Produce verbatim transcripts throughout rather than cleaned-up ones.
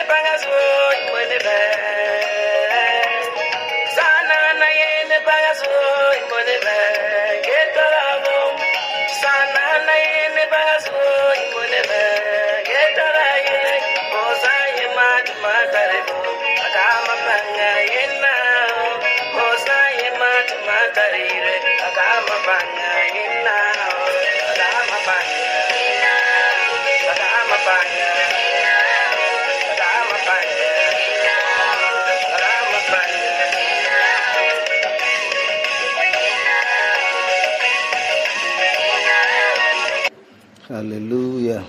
bagazo imone be sana na yene bagazo imone be getarabo sana na yene bagazo imone be getaraye osaye mat matarebo akama banga yena osaye mat matarire akama banga yena akama banga akama banga Hallelujah.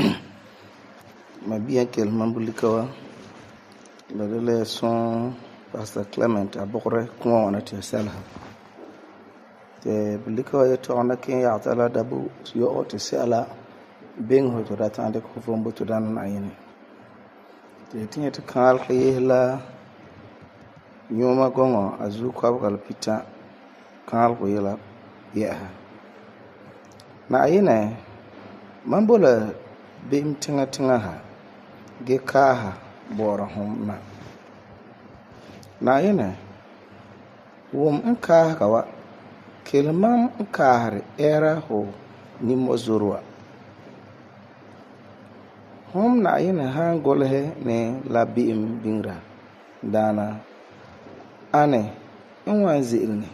Mabia kel mambulikawa. Le son Pastor Clement abokre kuma wana tia selha. Te bulikawa yeto ona kin ya atala dabu yo ote sela beng ho to datande ko fombo to dan na yini. Te tinye te kal khayela nyoma gongo azu kwa kal pita kal ko yela ya. Na yini mambola bim tinga tinga ha ge ka ha bora hom na na yene wom nka ka wa kelmam nka har era ho ni mozurwa hom na yene ha golhe ne la bim bingra dana ane nwanzi ilni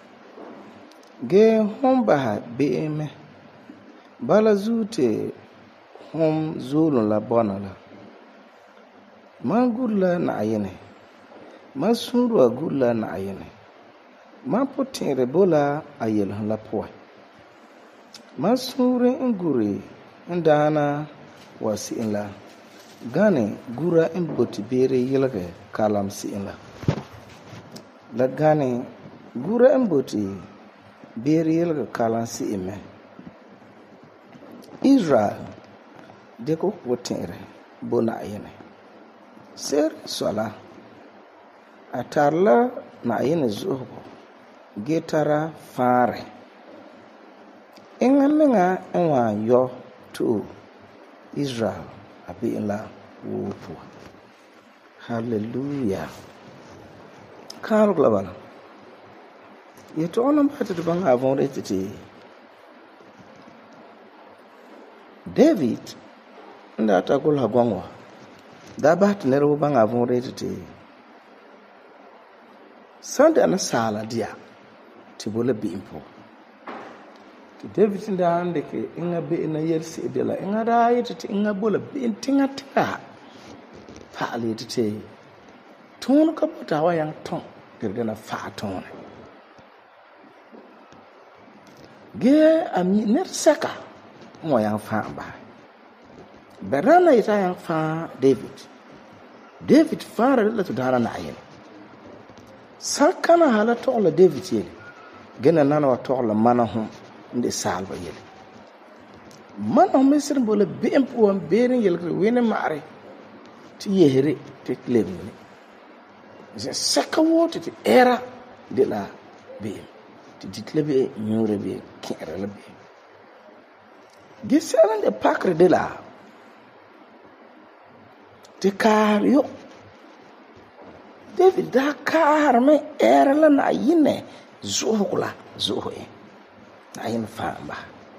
ge hom ba ha bim bala zute hom zulun la bona la ma gulla na ayene ma sunruwa gulla na ayene ma potere bola ayel la poy ma sure nguri ndana wasi inla gane gura in boti bere yelge kalam si inla la gane gura in boti bere yelge kalam si ime Israel deko wotere bona ayene ser sola atarla na ayene zuho getara fare engamenga enwa yo to Israel abi la wopo hallelujah kar global yeto onam hatu banga avon retiti David nda takul hagwangwa da bat nero banga avon retiti sande ana sala dia tibola bi impo David nda ande ke inga be ina yersi dela inga da yiti inga bola bi tinga tinga fa ali tite ton ka bota wa yang ton gergana fa ton ge ami ner saka mo yang fa ba berana ita yang fa David David fara la to dara na ayen sakana hala to la David yele gena nana wa to la manahu nde salba yele manahu mesir bola be empo am berin yele wene mare ti yehere te klebni je saka wote ti era de la be ti ditlebe nyore be kere la be gisaran de pakre de la te kar yo David da kar me era la na yine zuhula zuhe na yin famba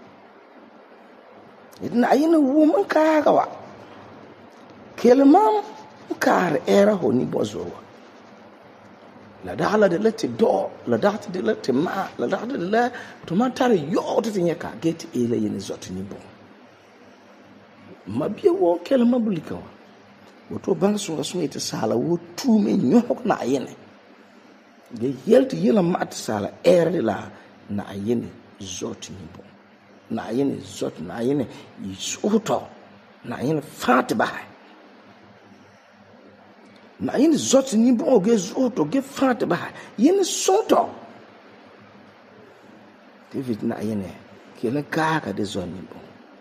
idan ayin woman ka gawa kelmam kar era ho ni bozo la dala de lati do la data de lati ma la data de la to matare yo to tinyaka get ele yin zoti ni bon mabie wo kelma bulika woto bang so so ite sala wo tu me nyok na ayene de yelti yela mat sala er la na ayene zoti ni bon na ayene zoti na ayene yisuto na ayene fatba na ayene zoti ni bon ge zoto ge fatba yene soto David na ayene kele kaka de zoni bon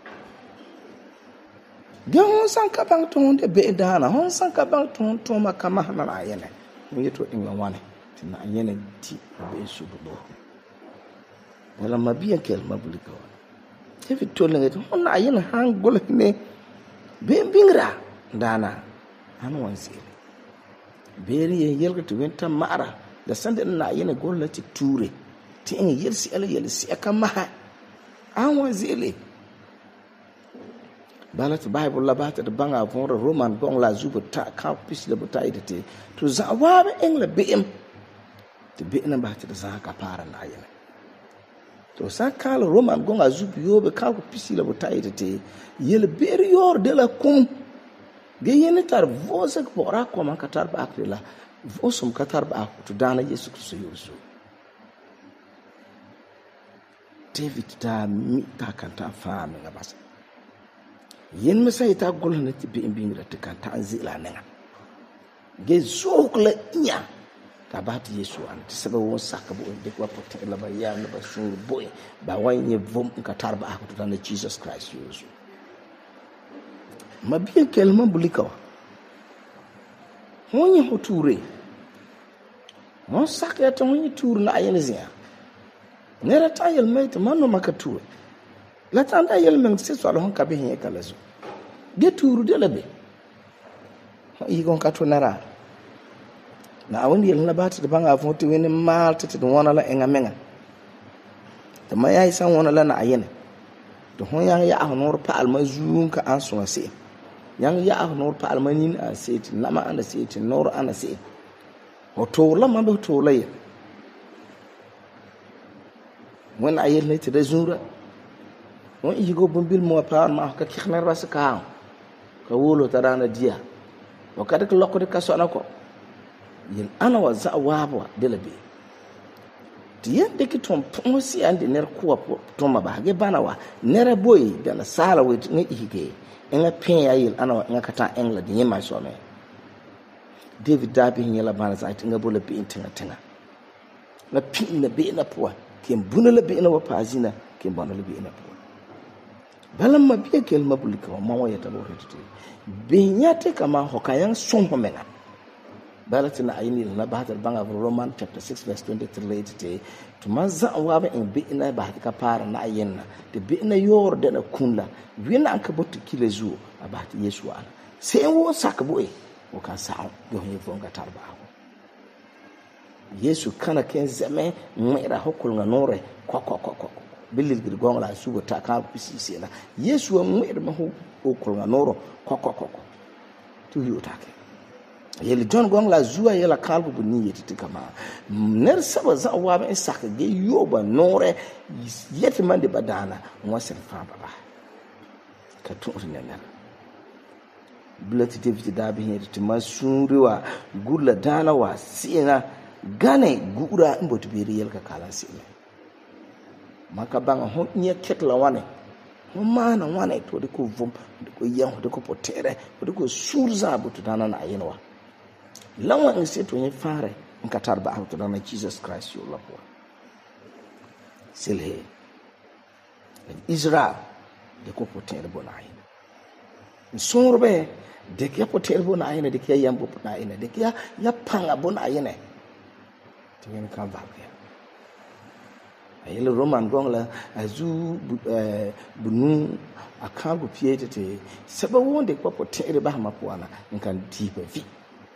de hon san ka bang ton de be dana hon san ka bang ton to makama na ayene mi yeto inga wane na ayene ti be subudo wala mabia kel mabulika David tolenga hon na ayene hangol ne be bingra dana an wan zele beri ye yelga to wenta mara da sande na yene golla ti ture ti en yelsi ala yelsi aka maha an wan zele balat bible la bata da banga von roman gong la zuba ta ka pis le buta idete to za wa be en le bim to be na bata da za ka para na yene to sa kala roman gong azubi yobe ka ko pis le buta idete yel beri yor de la kum ge yene tar vosa ko ra ko man katar ba akrila vosum katar ba to dana yesu kristo yusu david ta mi ta kanta fa me ngabasa yen misai ta golna ti bi bingira ta kanta anzila nanga ge zokla nya ka ba ti yesu an ti saba won saka bo de ko pote la ba ya na ba shuru boy ba wanye vom katar ba to dana jesus christ yusu mabiya kelma bulikawa honye hoture mon sakya ta honye tur na ayen zia nera ta yel mait manno makatu la tanda yel men se so alhon kabe hin kalazo ge turu de labe yi gon kato nara na awon yel na bati de banga fonti wen malta te wona la enga menga to mayai san wona la na ayene to hon yang ya ahonor pa almazun ka an so se yang ya ahonor pa almanin a seti nama ana seti nor ana seti hoto la mambe hoto la ye when ayel ne te de zura won yigo bombil mo pa ma ka kixnar ras ka ka wolo tarana dia o kada ko lokko de kaso na ko yin ana wa za wabwa de labe tiyan de ki tom ponsi ande ner ko to ma ba ge bana wa nera boy de na sala we ngi hige enga pen ayil ana wa nga kata engla de yema so me david dabi nyela bana za tinga bola bi intinga tinga na pin na be na po kem bunala be na wa pazina kem banala be na po balam ma biya kel mabulika wa mawa ya tabo retete be nyate kama hokayan sompo mena balatina ayini na bahar banga roman chapter six verse twenty-three retete to manza wa ba in be na bahar ka para na ayenna de be na yor de na kunla wina an ka botu kile zuo abati yesu ana sai wo sakabo e o kan sa go he vonga tarba yesu kana ken zame mera hokul nga nore ko ko ko ko bilil gir gongla sugo ta ka pisisi na yesu mera ma hokul nga noro ko ko ko tu yutake yeli don gongla zuwa yela kalbu buni yeti kama ner saba za wa ba isaka ge yoba nore yeti mande badana ngwasen fa baba ka tu rinena bulati david da bi yeti masuriwa gulla dana wa sina gane gura mbotu biri yelka kala sile maka banga hon nye ketla wane hon mana wane to de ko vom de ko yan de ko potere de ko surza butu dana na ayinwa lawa nse to nye fare nkatar ba to dana jesus christ yo lapo silhe israel de ko potere bona ayina nsorbe de ke potere bona ayina de ke yambo bona ayina de ke ya panga bona ayina yen kan valke ayele roman gongla azu bunu akango piete te seba wonde kwa potere ba mapuana nkan tipe vi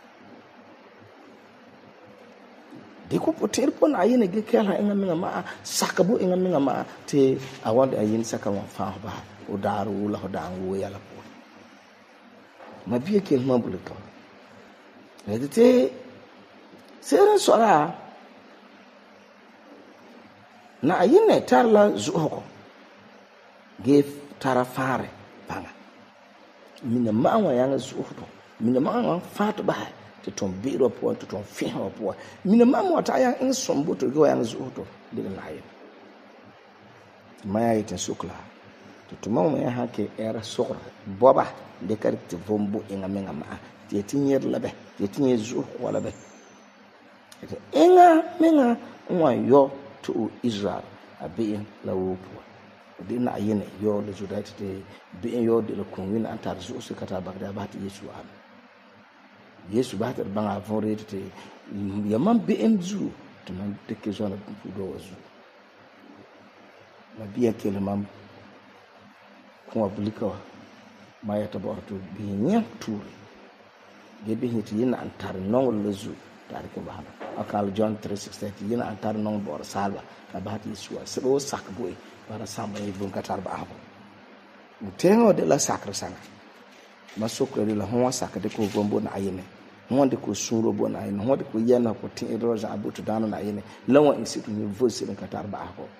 de ko potere pon ayene ge kala enga minga ma sakabo enga minga ma te awande ayin saka wa fa ba o daru la hodango yala po mabiye kel mabulika edite sera sora na ayine tarla zuhoko ge tara fare banga mina mawa yanga zuhto mina mawa fatu ba te ton biro po to ton fiho po mina mawa ta yang in sombo to ge yanga zuhto de na ayi maya ite sukla to to mawa ya hake era sokra boba de karti vombo inga menga ma te tinyer labe te tinyer zuh wala be inga menga wa yo to Israel a being la wopo dina ayene yo le judati te being yo de la kunwin antar zo se kata bagda bat yesu am yesu bat banga vorete te yamam being zu to man de ke zona do wazu ma biya kele mam ko abulika ma ya tabartu bi nya turi ge bi hit yina antar nong lezu tar ke ba akal John three sixty yina antar nong bor salba na ba ti suwa sebo sak boy para samba yi bun katar ba abo tengo de la sacre sanga masokre de la hon sak de ko gombo na ayene hon de ko suro bon ayene hon de ko yana ko tin roja abutu dano na ayene lawa insitu ni vosi katar ba abo